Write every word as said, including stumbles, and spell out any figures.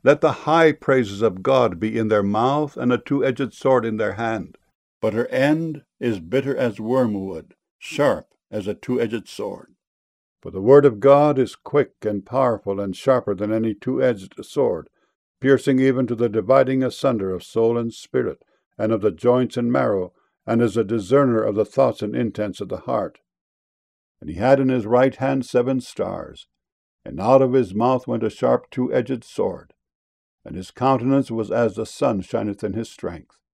Let the high praises of God be in their mouth, and a two-edged sword in their hand. But her end is bitter as wormwood, sharp as a two-edged sword. For the word of God is quick and powerful and sharper than any two-edged sword, piercing even to the dividing asunder of soul and spirit, and of the joints and marrow, and is a discerner of the thoughts and intents of the heart. And he had in his right hand seven stars, and out of his mouth went a sharp two-edged sword, and his countenance was as the sun shineth in his strength.